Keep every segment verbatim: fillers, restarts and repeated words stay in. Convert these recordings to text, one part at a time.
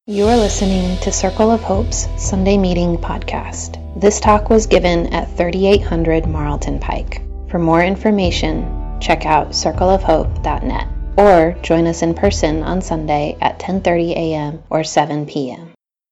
You are listening to Circle of Hope's Sunday Meeting podcast. This talk was given at thirty-eight hundred Marlton Pike. For more information, check out circle of hope dot net or join us in person on Sunday at ten thirty a.m. or seven p.m.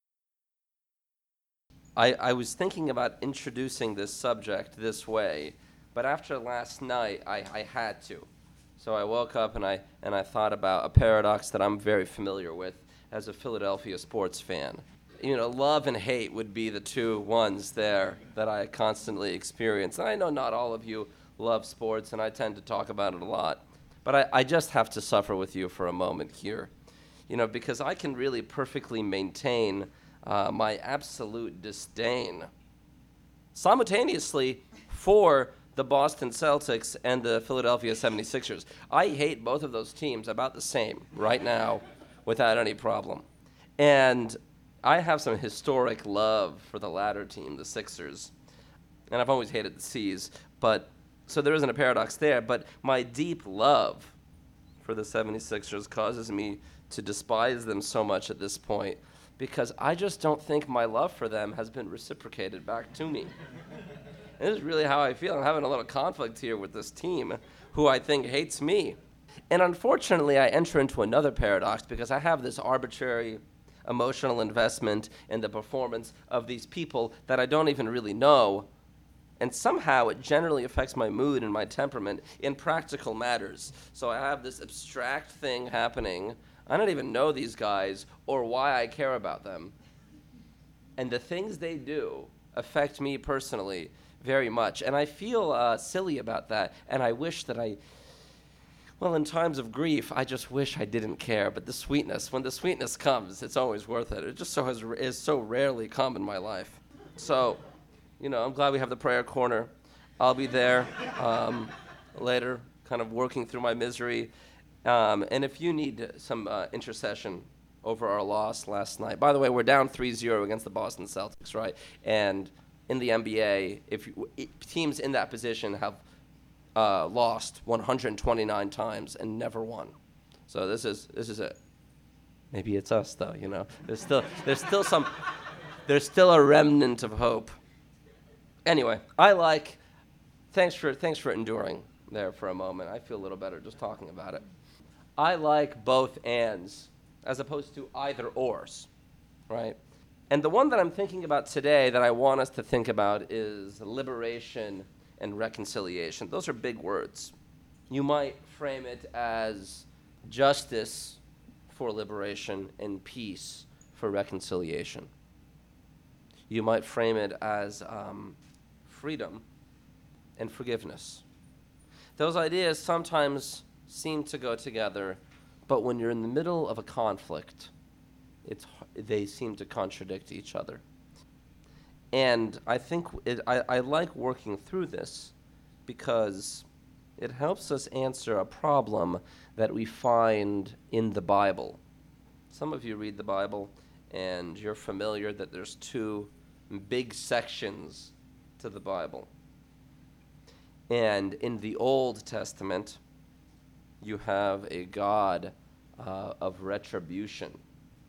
I, I was thinking about introducing this subject this way, but after last night, I, I had to. So I woke up and I and I thought about a paradox that I'm very familiar with as a Philadelphia sports fan. You know, love and hate would be the two ones there that I constantly experience. And I know not all of you love sports, and I tend to talk about it a lot. But I, I just have to suffer with you for a moment here. You know, because I can really perfectly maintain uh, my absolute disdain simultaneously for the Boston Celtics and the Philadelphia seventy-sixers. I hate both of those teams about the same right now, without any problem. And I have some historic love for the latter team, the Sixers. And I've always hated the C's, but so there isn't a paradox there, but my deep love for the seventy-sixers causes me to despise them so much at this point because I just don't think my love for them has been reciprocated back to me. And this is really how I feel. I'm having a little conflict here with this team who I think hates me. And unfortunately, I enter into another paradox because I have this arbitrary emotional investment in the performance of these people that I don't even really know. And somehow it generally affects my mood and my temperament in practical matters. So I have this abstract thing happening. I don't even know these guys or why I care about them. And the things they do affect me personally very much. And I feel uh, silly about that. And I wish that I... Well, in times of grief, I just wish I didn't care. But the sweetness, when the sweetness comes, it's always worth it. It just so has, is so rarely come in my life. So, you know, I'm glad we have the prayer corner. I'll be there um, later, kind of working through my misery. Um, and if you need some uh, intercession over our loss last night. By the way, we're down three zero against the Boston Celtics, right? And in the N B A, if you, teams in that position have Uh, lost one hundred twenty-nine times and never won. So this is this is it. Maybe it's us though, you know. There's still there's still some there's still a remnant of hope. Anyway, I like thanks for thanks for enduring there for a moment. I feel a little better just talking about it. I like both ands as opposed to either ors, right? And the one that I'm thinking about today that I want us to think about is liberation and reconciliation. Those are big words. You might frame it as justice for liberation and peace for reconciliation. You might frame it as um, freedom and forgiveness. Those ideas sometimes seem to go together, but when you're in the middle of a conflict, it's they seem to contradict each other. And I think it, I, I like working through this because it helps us answer a problem that we find in the Bible. Some of you read the Bible and you're familiar that there's two big sections to the Bible. And in the Old Testament, you have a God uh, of retribution.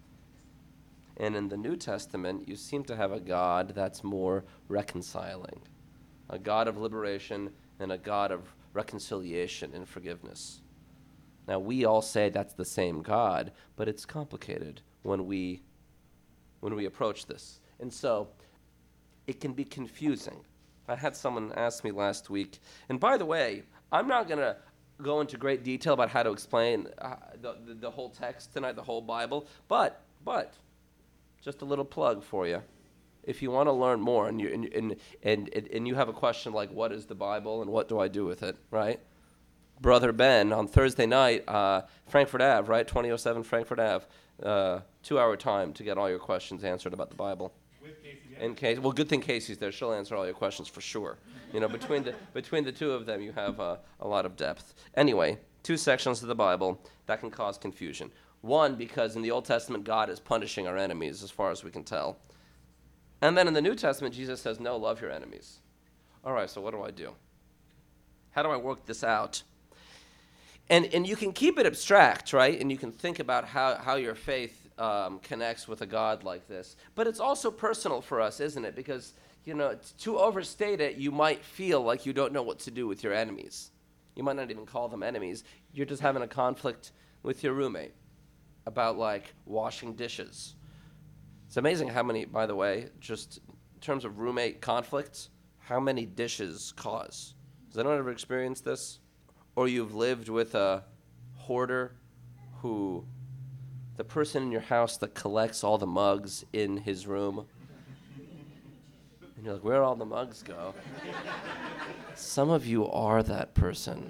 And in the New Testament, you seem to have a God that's more reconciling, a God of liberation and a God of reconciliation and forgiveness. Now, we all say that's the same God, but it's complicated when we when we approach this. And so it can be confusing. I had someone ask me last week, and by the way, I'm not going to go into great detail about how to explain uh, the, the, the whole text tonight, the whole Bible, but but... just a little plug for you. If you want to learn more and you and, and and and you have a question like, what is the Bible and what do I do with it, right? Brother Ben, on Thursday night, uh, Frankfurt Avenue, right? twenty oh seven Frankfurt Avenue, uh, two-hour time to get all your questions answered about the Bible. With Casey, yeah. In case, well, good thing Casey's there. She'll answer all your questions for sure. You know, between the between the two of them, you have uh, a lot of depth. Anyway, two sections of the Bible that can cause confusion. One, because in the Old Testament, God is punishing our enemies, as far as we can tell. And then in the New Testament, Jesus says, no, love your enemies. All right, so what do I do? How do I work this out? And and you can keep it abstract, right? And you can think about how, how your faith um, connects with a God like this. But it's also personal for us, isn't it? Because, you know, t- to overstate it, you might feel like you don't know what to do with your enemies. You might not even call them enemies. You're just having a conflict with your roommate about, like, washing dishes. It's amazing how many, by the way, just in terms of roommate conflicts, how many dishes cause. Has anyone ever experienced this? Or you've lived with a hoarder who, the person in your house that collects all the mugs in his room, and you're like, where'd all the mugs go? Some of you are that person.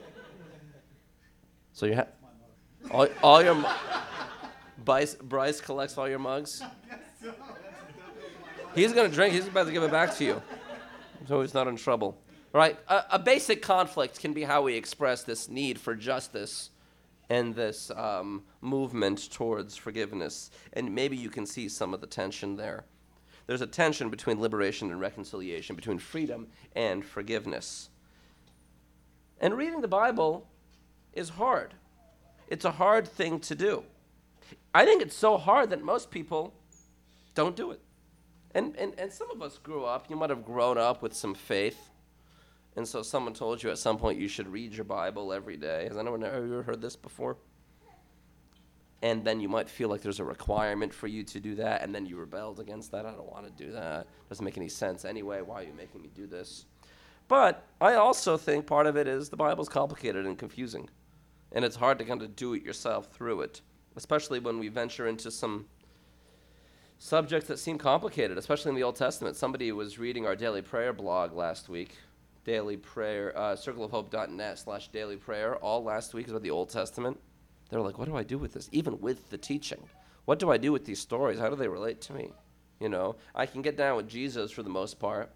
So you have all, all your mu- Bryce, Bryce collects all your mugs. He's gonna drink. He's about to give it back to you, so he's not in trouble. Right? A, a basic conflict can be how we express this need for justice and this um, movement towards forgiveness. And maybe you can see some of the tension there. There's a tension between liberation and reconciliation, between freedom and forgiveness. And reading the Bible is hard. It's a hard thing to do. I think it's so hard that most people don't do it. And, and, and some of us grew up, you might have grown up with some faith. And so someone told you at some point you should read your Bible every day. Has anyone ever heard this before? And then you might feel like there's a requirement for you to do that, and then you rebelled against that. I don't want to do that. Doesn't make any sense anyway. Why are you making me do this? But I also think part of it is the Bible's complicated and confusing. And it's hard to kind of do it yourself through it, especially when we venture into some subjects that seem complicated, especially in the Old Testament. Somebody was reading our daily prayer blog last week. Daily prayer, uh, circleofhope.net slash daily prayer, all last week is about the Old Testament. They're like, what do I do with this? Even with the teaching. What do I do with these stories? How do they relate to me? You know, I can get down with Jesus for the most part,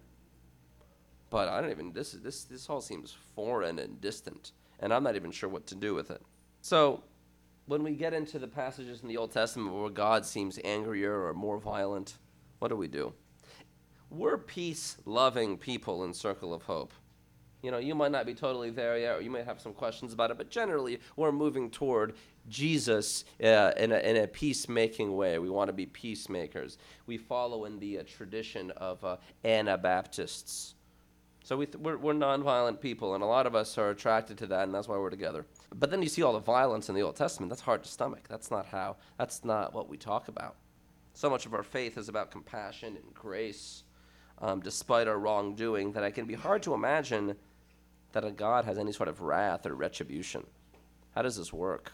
but I don't even, this this this all seems foreign and distant, and I'm not even sure what to do with it. So when we get into the passages in the Old Testament where God seems angrier or more violent, what do we do? We're peace-loving people in Circle of Hope. You know, you might not be totally there yet, or you might have some questions about it, but generally we're moving toward Jesus uh, in, a, in a peacemaking way. We want to be peacemakers. We follow in the uh, tradition of uh, Anabaptists. So we th- we're, we're nonviolent people, and a lot of us are attracted to that, and that's why we're together. But then you see all the violence in the Old Testament. That's hard to stomach. That's not how, that's not what we talk about. So much of our faith is about compassion and grace, um, despite our wrongdoing, that it can be hard to imagine that a God has any sort of wrath or retribution. How does this work?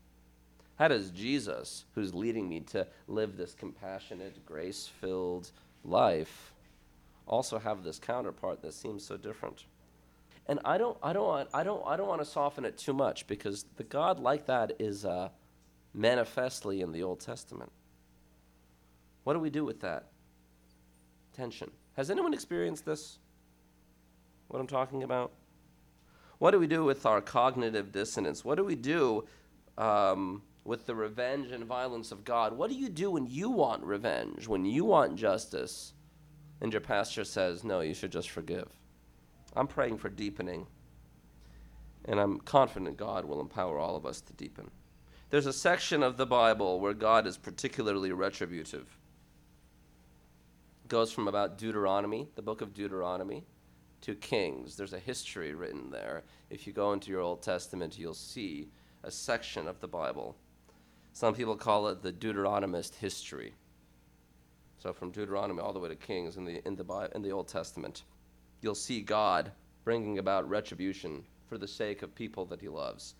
How does Jesus, who's leading me to live this compassionate, grace-filled life, also have this counterpart that seems so different? And I don't, I don't, want, I don't, I don't want to soften it too much, because the God like that is uh, manifestly in the Old Testament. What do we do with that tension? Has anyone experienced this? What I'm talking about? What do we do with our cognitive dissonance? What do we do um, with the revenge and violence of God? What do you do when you want revenge, when you want justice, and your pastor says, no, you should just forgive? I'm praying for deepening, and I'm confident God will empower all of us to deepen. There's a section of the Bible where God is particularly retributive. It goes from about Deuteronomy, the book of Deuteronomy, to Kings. There's a history written there. If you go into your Old Testament, you'll see a section of the Bible. Some people call it the Deuteronomist history. So from Deuteronomy all the way to Kings in the in the Bible, in the Old Testament, you'll see God bringing about retribution for the sake of people that he loves.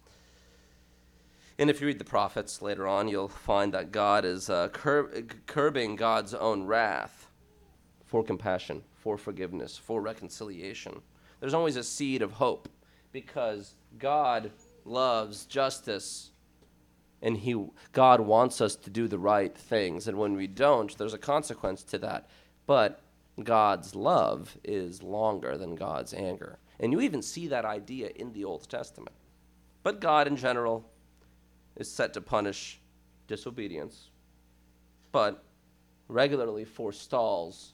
And if you read the prophets later on, you'll find that God is uh, cur- curbing God's own wrath for compassion, for forgiveness, for reconciliation. There's always a seed of hope, because God loves justice, and he, God wants us to do the right things. And when we don't, there's a consequence to that. But God's love is longer than God's anger. And you even see that idea in the Old Testament. But God, in general, is set to punish disobedience, but regularly forestalls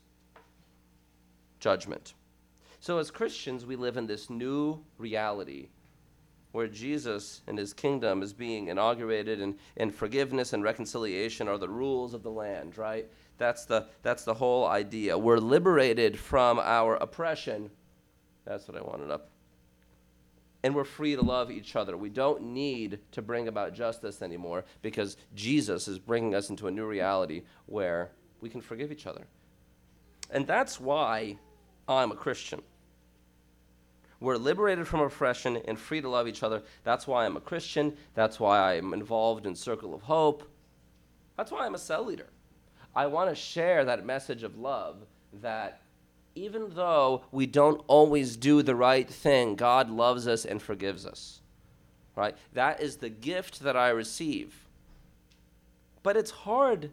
judgment. So as Christians, we live in this new reality where Jesus and his kingdom is being inaugurated, and, and forgiveness and reconciliation are the rules of the land, right? That's the, that's the whole idea. We're liberated from our oppression. That's what I wanted up. And we're free to love each other. We don't need to bring about justice anymore because Jesus is bringing us into a new reality where we can forgive each other. And that's why I'm a Christian. We're liberated from oppression and free to love each other. That's why I'm a Christian. That's why I'm involved in Circle of Hope. That's why I'm a cell leader. I want to share that message of love that even though we don't always do the right thing, God loves us and forgives us, right? That is the gift that I receive. But it's hard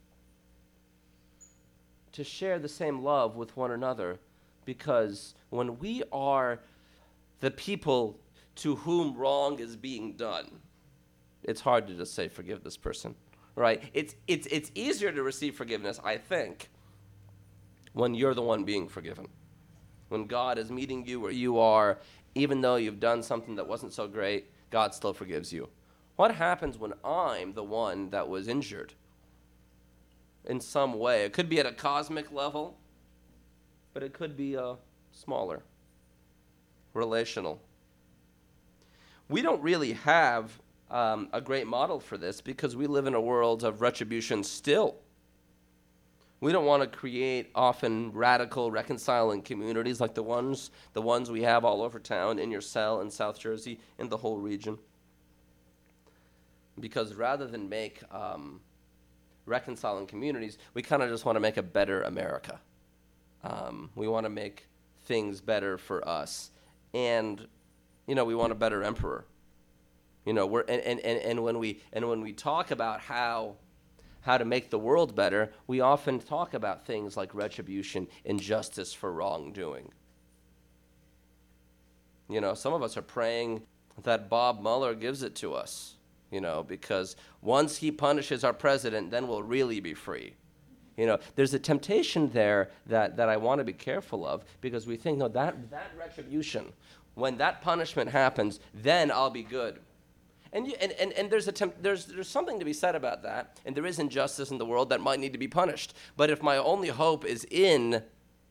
to share the same love with one another because when we are the people to whom wrong is being done, it's hard to just say, forgive this person, right? It's, it's, it's easier to receive forgiveness, I think, when you're the one being forgiven. When God is meeting you where you are, even though you've done something that wasn't so great, God still forgives you. What happens when I'm the one that was injured in some way? It could be at a cosmic level, but it could be a smaller, relational. We don't really have um, a great model for this because we live in a world of retribution still. We don't want to create often radical reconciling communities like the ones the ones we have all over town, in your cell in South Jersey, in the whole region. Because rather than make um, reconciling communities, we kind of just want to make a better America. Um, we want to make things better for us. And, you know, we want a better emperor. You know, we're and, and, and, and when we and when we talk about how how to make the world better, we often talk about things like retribution and justice for wrongdoing. You know, some of us are praying that Bob Mueller gives it to us, you know, because once he punishes our president, then we'll really be free. You know, there's a temptation there that, that I want to be careful of because we think, no, that, that retribution, when that punishment happens, then I'll be good. And, you, and, and, and there's, a temp, there's, there's something to be said about that, and there is injustice in the world that might need to be punished. But if my only hope is in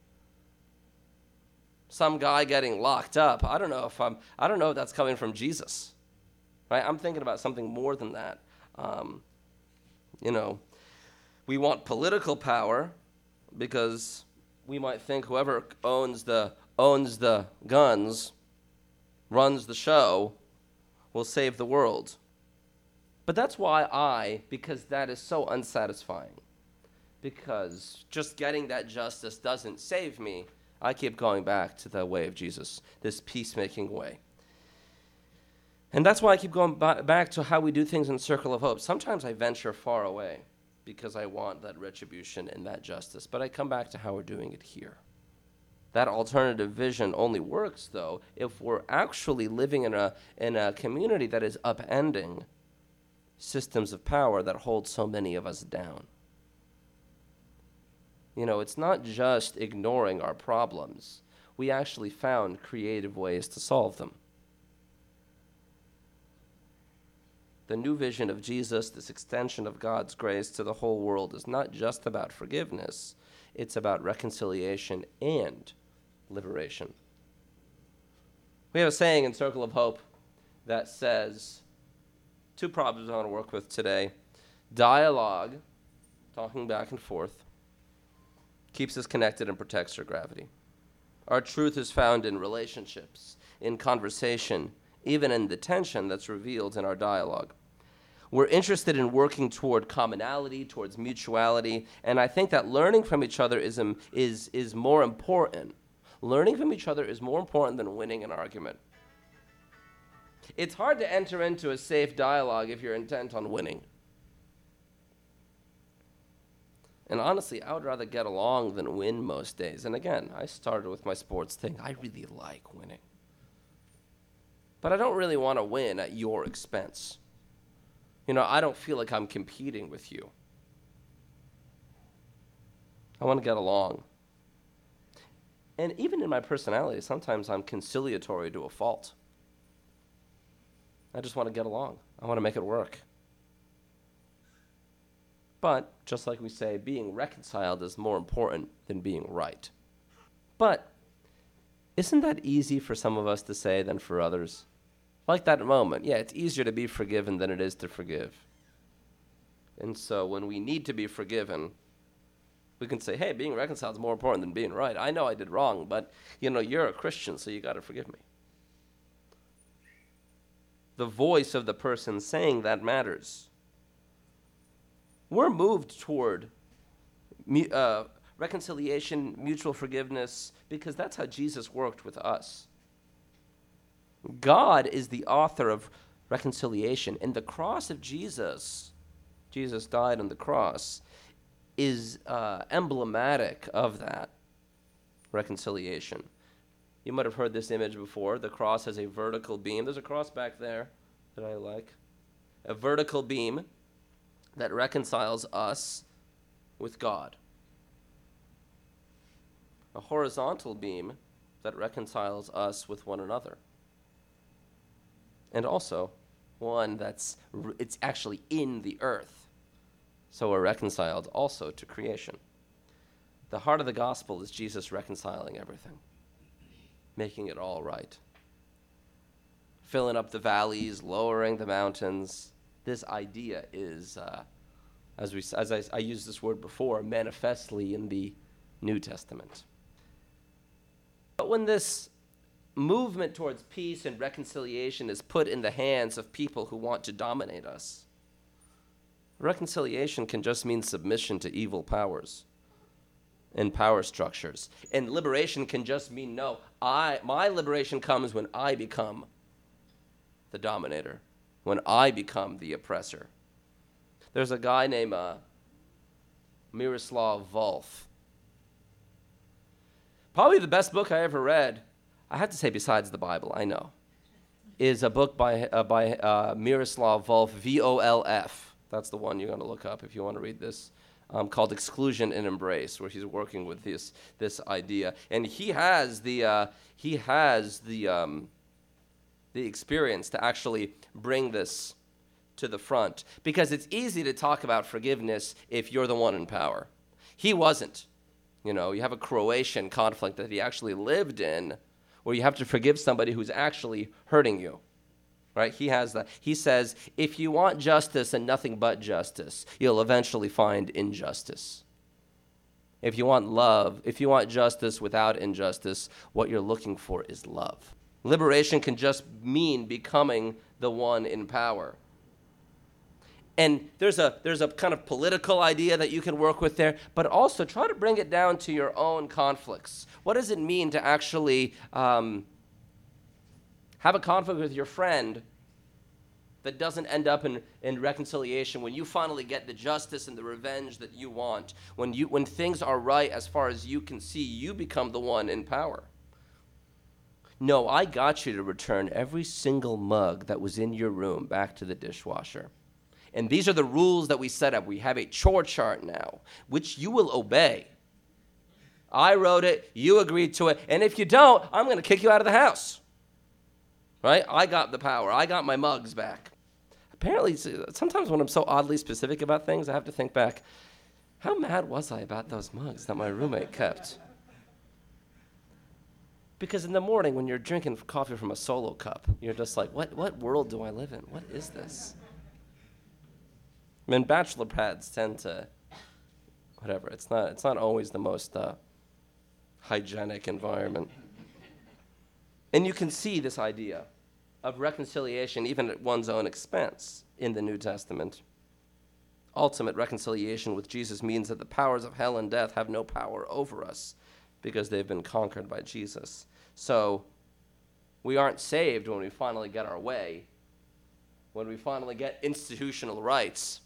some guy getting locked up, I don't know if I'm, I don't know if that's coming from Jesus, right? I'm thinking about something more than that. Um, you know, we want political power because we might think whoever owns the owns the guns, runs the show, will save the world. But that's why I, because that is so unsatisfying, because just getting that justice doesn't save me, I keep going back to the way of Jesus, this peacemaking way. And that's why I keep going b- back to how we do things in Circle of Hope. Sometimes I venture far away because I want that retribution and that justice, but I come back to how we're doing it here. That alternative vision only works, though, if we're actually living in a in a community that is upending systems of power that hold so many of us down. You know, it's not just ignoring our problems. We actually found creative ways to solve them. The new vision of Jesus, this extension of God's grace to the whole world, is not just about forgiveness. It's about reconciliation and liberation. We have a saying in Circle of Hope that says, two problems I want to work with today. Dialogue, talking back and forth, keeps us connected and protects our gravity. Our truth is found in relationships, in conversation, even in the tension that's revealed in our dialogue. We're interested in working toward commonality, towards mutuality, and I think that learning from each other is, um, is, is more important. Learning from each other is more important than winning an argument. It's hard to enter into a safe dialogue if you're intent on winning. And honestly, I would rather get along than win most days. And again, I started with my sports thing. I really like winning. But I don't really want to win at your expense. You know, I don't feel like I'm competing with you. I want to get along. And even in my personality, sometimes I'm conciliatory to a fault. I just want to get along. I want to make it work. But, just like we say, being reconciled is more important than being right. But, isn't that easy for some of us to say than for others? Like that moment. Yeah, it's easier to be forgiven than it is to forgive. And so when we need to be forgiven, we can say, hey, being reconciled is more important than being right. I know I did wrong, but, you know, you're a Christian, so you got to forgive me. The voice of the person saying that matters. We're moved toward uh, reconciliation, mutual forgiveness, because that's how Jesus worked with us. God is the author of reconciliation, and the cross of Jesus, Jesus died on the cross, is uh, emblematic of that reconciliation. You might have heard this image before. The cross has a vertical beam. There's a cross back there that I like. A vertical beam that reconciles us with God. A horizontal beam that reconciles us with one another. And also one that's, it's actually in the earth. So we're reconciled also to creation. The heart of the gospel is Jesus reconciling everything, making it all right. Filling up the valleys, lowering the mountains. This idea is, uh, as we as I, I used this word before, manifestly in the New Testament. But when this movement towards peace and reconciliation is put in the hands of people who want to dominate us, reconciliation can just mean submission to evil powers and power structures. And liberation can just mean, no, I my liberation comes when I become the dominator, when I become the oppressor. There's a guy named uh, Miroslav Volf. Probably the best book I ever read, I have to say besides the Bible, I know, is a book by, uh, by uh, Miroslav Volf, V O L F. That's the one you're going to look up if you want to read this, um, called Exclusion and Embrace, where he's working with this this idea. And he has the uh, he has the um, the experience to actually bring this to the front, because it's easy to talk about forgiveness if you're the one in power. He wasn't. You know, you have a Croatian conflict that he actually lived in, where you have to forgive somebody who's actually hurting you. Right? He has that. He says, if you want justice and nothing but justice, you'll eventually find injustice. If you want love, if you want justice without injustice, what you're looking for is love. Liberation can just mean becoming the one in power. And there's a there's a kind of political idea that you can work with there, but also try to bring it down to your own conflicts. What does it mean to actually um, have a conflict with your friend that doesn't end up in, in reconciliation when you finally get the justice and the revenge that you want? When you when things are right as far as you can see, you become the one in power. No, I got you to return every single mug that was in your room back to the dishwasher. And these are the rules that we set up. We have a chore chart now, which you will obey. I wrote it, you agreed to it, and if you don't, I'm going to kick you out of the house. Right? I got the power. I got my mugs back. Apparently, sometimes when I'm so oddly specific about things, I have to think back, how mad was I about those mugs that my roommate kept? Because in the morning, when you're drinking coffee from a Solo cup, you're just like, what, what world do I live in? What is this? I mean, bachelor pads tend to, whatever, it's not, it's not always the most uh, hygienic environment. And you can see this idea of reconciliation even at one's own expense in the New Testament. Ultimate reconciliation with Jesus means that the powers of hell and death have no power over us because they've been conquered by Jesus. So we aren't saved when we finally get our way, when we finally get institutional rights.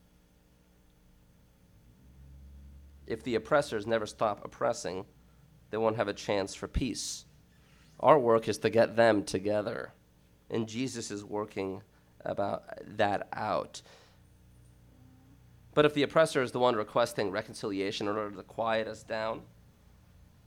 If the oppressors never stop oppressing, they won't have a chance for peace. Our work is to get them together, and Jesus is working about that out. But if the oppressor is the one requesting reconciliation in order to quiet us down,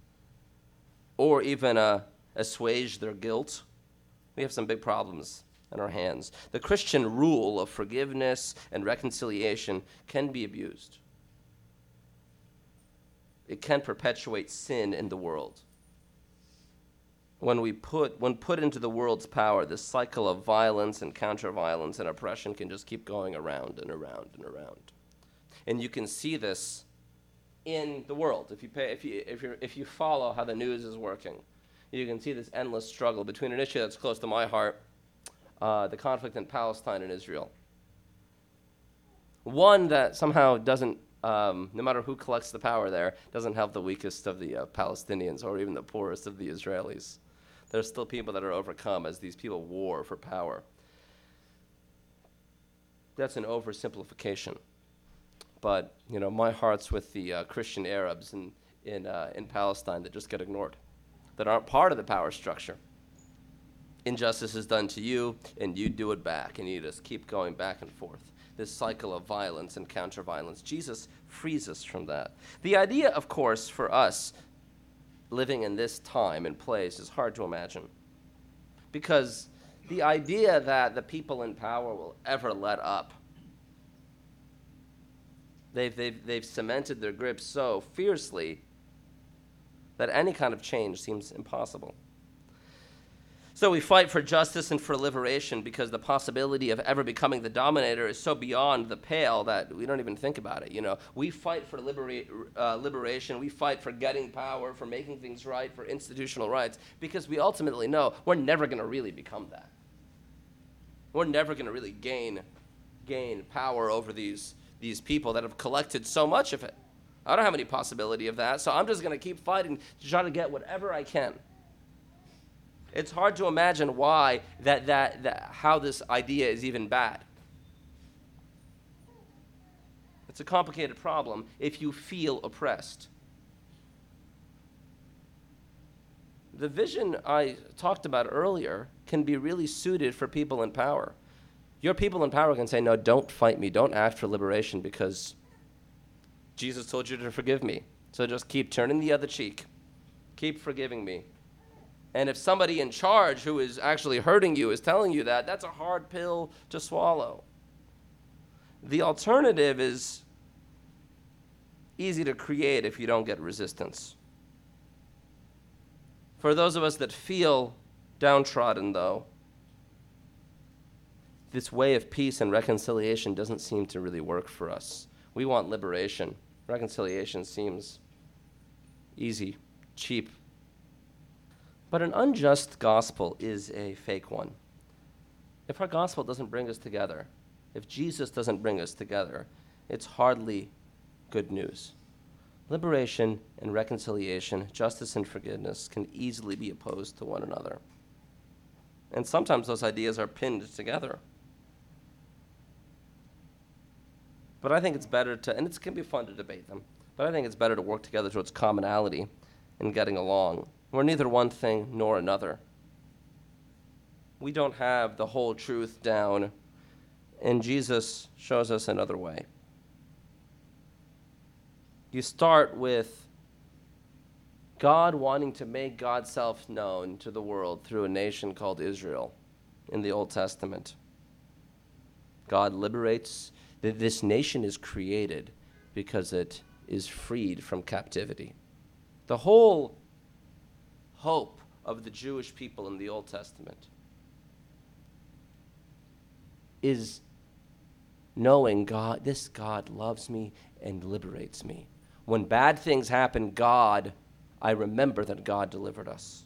or even uh, assuage their guilt, we have some big problems in our hands. The Christian rule of forgiveness and reconciliation can be abused. It can perpetuate sin in the world. When we put, when put into the world's power, this cycle of violence and counter-violence and oppression can just keep going around and around and around. And you can see this in the world. If you pay, if you if you if you follow how the news is working, you can see this endless struggle between an issue that's close to my heart, uh, the conflict in Palestine and Israel. One that somehow doesn't, um, no matter who collects the power there, doesn't help the weakest of the uh, Palestinians or even the poorest of the Israelis. There's still people that are overcome as these people war for power. That's an oversimplification. But, you know, my heart's with the uh, Christian Arabs in, in, uh, in Palestine that just get ignored, that aren't part of the power structure. Injustice is done to you, and you do it back, and you just keep going back and forth. This cycle of violence and counter-violence. Jesus frees us from that. The idea, of course, for us living in this time and place is hard to imagine, because the idea that the people in power will ever let up, They've, they've, they've cemented their grip so fiercely that any kind of change seems impossible. So we fight for justice and for liberation because the possibility of ever becoming the dominator is so beyond the pale that we don't even think about it. You know, we fight for libera- uh, liberation. We fight for getting power, for making things right, for institutional rights, because we ultimately know we're never going to really become that. We're never going to really gain, gain power over these these people that have collected so much of it. I don't have any possibility of that, so I'm just going to keep fighting to try to get whatever I can. It's hard to imagine why that, that, that how this idea is even bad. It's a complicated problem if you feel oppressed. The vision I talked about earlier can be really suited for people in power. Your people in power can say, no, don't fight me. Don't act for liberation because Jesus told you to forgive me. So just keep turning the other cheek. Keep forgiving me. And if somebody in charge who is actually hurting you is telling you that, that's a hard pill to swallow. The alternative is easy to create if you don't get resistance. For those of us that feel downtrodden, though, this way of peace and reconciliation doesn't seem to really work for us. We want liberation. Reconciliation seems easy, cheap. But an unjust gospel is a fake one. If our gospel doesn't bring us together, if Jesus doesn't bring us together, it's hardly good news. Liberation and reconciliation, justice and forgiveness can easily be opposed to one another. And sometimes those ideas are pinned together. But I think it's better to, and it can be fun to debate them, but I think it's better to work together towards commonality and getting along. We're neither one thing nor another. We don't have the whole truth down, and Jesus shows us another way. You start with God wanting to make God's self known to the world through a nation called Israel in the Old Testament. God liberates. This nation is created because it is freed from captivity. The whole hope of the Jewish people in the Old Testament is knowing God, this God loves me and liberates me. When bad things happen, God, I remember that God delivered us.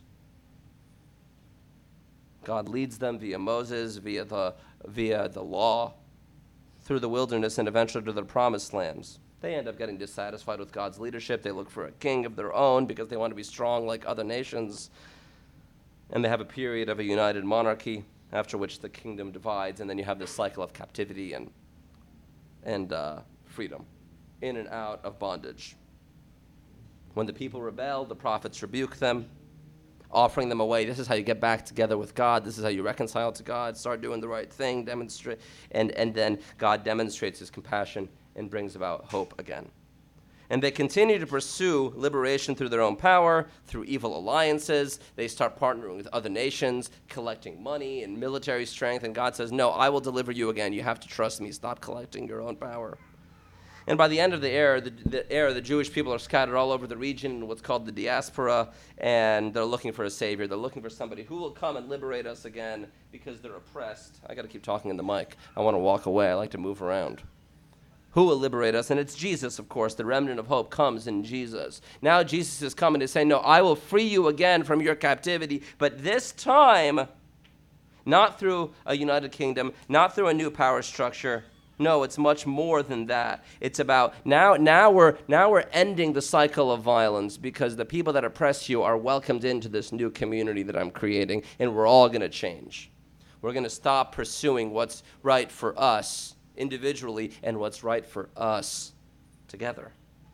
God leads them via Moses, via the, via the law, through the wilderness and eventually to the promised lands. They end up getting dissatisfied with God's leadership. They look for a king of their own because they want to be strong like other nations. And they have a period of a united monarchy, after which the kingdom divides, and then you have this cycle of captivity and, and uh, freedom, in and out of bondage. When the people rebel, the prophets rebuke them, offering them a way. This is how you get back together with God. This is how you reconcile to God. Start doing the right thing. Demonstrate, and, and then God demonstrates his compassion and brings about hope again. And they continue to pursue liberation through their own power, through evil alliances. They start partnering with other nations, collecting money and military strength. And God says, no, I will deliver you again. You have to trust me. Stop collecting your own power. And by the end of the era, the, the era, the Jewish people are scattered all over the region in what's called the diaspora, and they're looking for a savior. They're looking for somebody who will come and liberate us again because they're oppressed. I got to keep talking in the mic. I want to walk away. I like to move around. Who will liberate us? And it's Jesus, of course. The remnant of hope comes in Jesus. Now Jesus is coming to say, no, I will free you again from your captivity, but this time, not through a united kingdom, not through a new power structure. No, it's much more than that. It's about now now we're now we're ending the cycle of violence because the people that oppress you are welcomed into this new community that I'm creating, and we're all going to change. We're going to stop pursuing what's right for us individually and what's right for us together.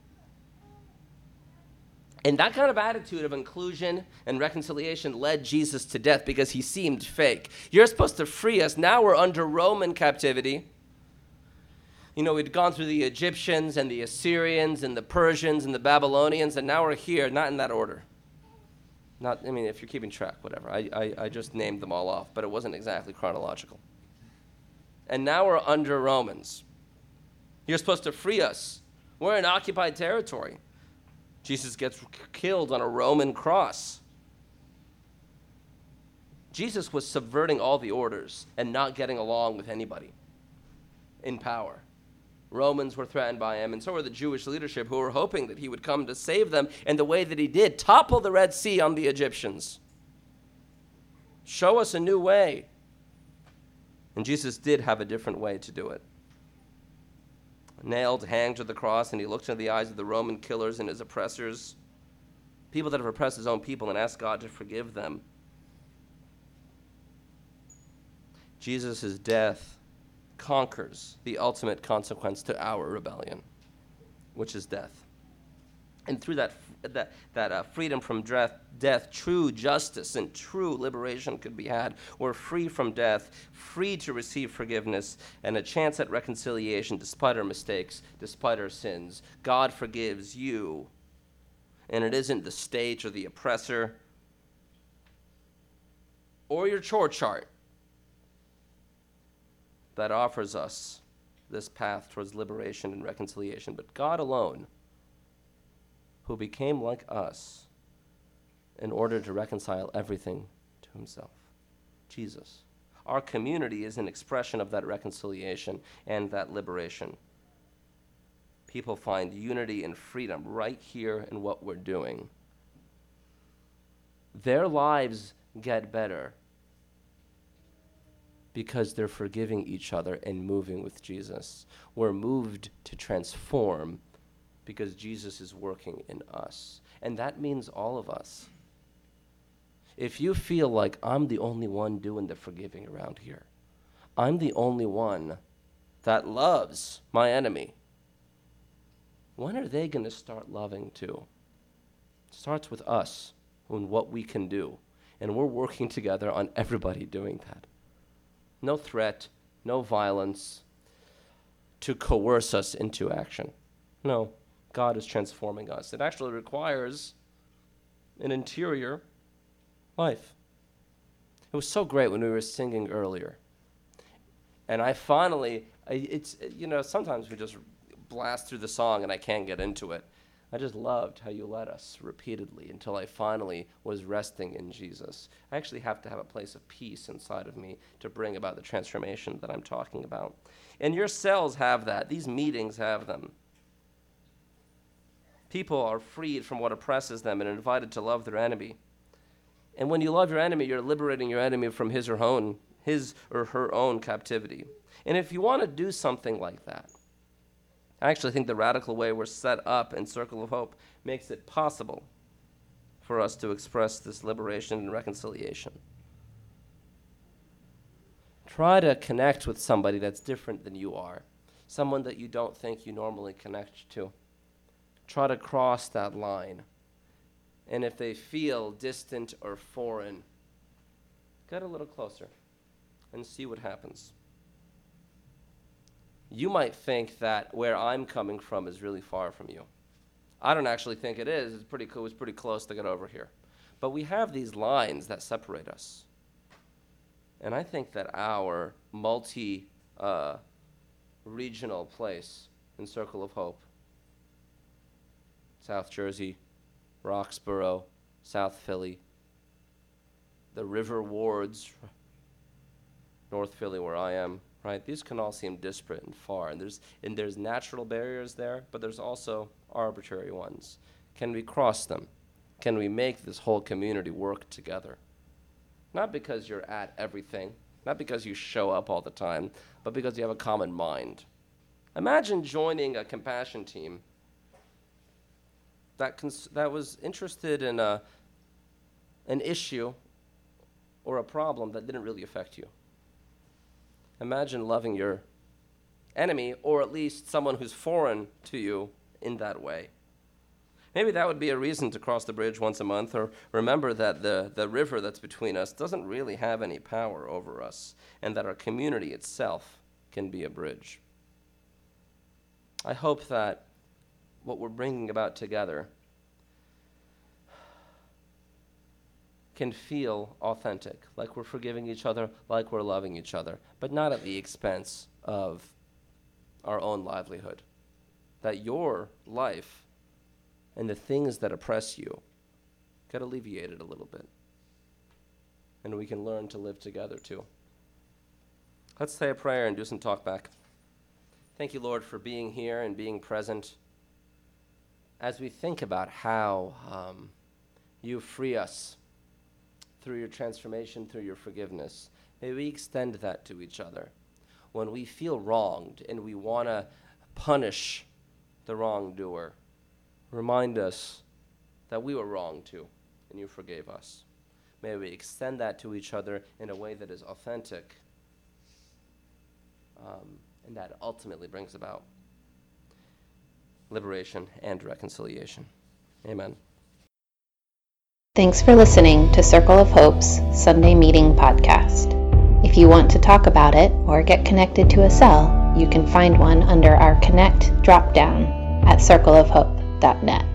And that kind of attitude of inclusion and reconciliation led Jesus to death because he seemed fake. You're supposed to free us. Now we're under Roman captivity. You know, we'd gone through the Egyptians and the Assyrians and the Persians and the Babylonians, and now we're here, not in that order. Not, I mean, if you're keeping track, whatever. I, I, I just named them all off, but it wasn't exactly chronological. And now we're under Romans. You're supposed to free us. We're in occupied territory. Jesus gets killed on a Roman cross. Jesus was subverting all the orders and not getting along with anybody in power. Romans were threatened by him, and so were the Jewish leadership who were hoping that he would come to save them, and the way that he did, topple the Red Sea on the Egyptians. Show us a new way. And Jesus did have a different way to do it. Nailed, hanged to the cross, and he looked into the eyes of the Roman killers and his oppressors, people that have oppressed his own people, and asked God to forgive them. Jesus' death conquers the ultimate consequence to our rebellion, which is death. And through that that, that uh, freedom from death, death, true justice and true liberation could be had. We're free from death, free to receive forgiveness, and a chance at reconciliation despite our mistakes, despite our sins. God forgives you, and it isn't the state or the oppressor or your chore chart that offers us this path towards liberation and reconciliation, but God alone, who became like us in order to reconcile everything to himself. Jesus. Our community is an expression of that reconciliation and that liberation. People find unity and freedom right here in what we're doing. Their lives get better because they're forgiving each other and moving with Jesus. We're moved to transform because Jesus is working in us. And that means all of us. If you feel like I'm the only one doing the forgiving around here, I'm the only one that loves my enemy, when are they going to start loving too? It starts with us and what we can do. And we're working together on everybody doing that. No threat, no violence to coerce us into action. No, God is transforming us. It actually requires an interior life. It was so great when we were singing earlier. And I finally, I, it's, you know, sometimes we just blast through the song and I can't get into it. I just loved how you led us repeatedly until I finally was resting in Jesus. I actually have to have a place of peace inside of me to bring about the transformation that I'm talking about. And your cells have that. These meetings have them. People are freed from what oppresses them and invited to love their enemy. And when you love your enemy, you're liberating your enemy from his or her own, his or her own captivity. And if you want to do something like that, I actually think the radical way we're set up in Circle of Hope makes it possible for us to express this liberation and reconciliation. Try to connect with somebody that's different than you are, someone that you don't think you normally connect to. Try to cross that line. And if they feel distant or foreign, get a little closer and see what happens. You might think that where I'm coming from is really far from you. I don't actually think it is. It's pretty cool. It's pretty close to get over here. But we have these lines that separate us. And I think that our multi uh, regional place in Circle of Hope, South Jersey, Roxborough, South Philly, the River Wards, North Philly where I am, right? These can all seem disparate and far, and there's and there's natural barriers there, but there's also arbitrary ones. Can we cross them? Can we make this whole community work together? Not because you're at everything, not because you show up all the time, but because you have a common mind. Imagine joining a compassion team that cons- that was interested in a, an issue or a problem that didn't really affect you. Imagine loving your enemy, or at least someone who's foreign to you, in that way. Maybe that would be a reason to cross the bridge once a month, or remember that the, the river that's between us doesn't really have any power over us, and that our community itself can be a bridge. I hope that what we're bringing about together can feel authentic, like we're forgiving each other, like we're loving each other, but not at the expense of our own livelihood. That your life and the things that oppress you get alleviated a little bit. And we can learn to live together too. Let's say a prayer and do some talk back. Thank you, Lord, for being here and being present as we think about how um, you free us through your transformation, through your forgiveness. May we extend that to each other. When we feel wronged and we want to punish the wrongdoer, remind us that we were wrong too, and you forgave us. May we extend that to each other in a way that is authentic, um, and that ultimately brings about liberation and reconciliation. Amen. Thanks for listening to Circle of Hope's Sunday Meeting Podcast. If you want to talk about it or get connected to a cell, you can find one under our Connect drop-down at circle of hope dot net.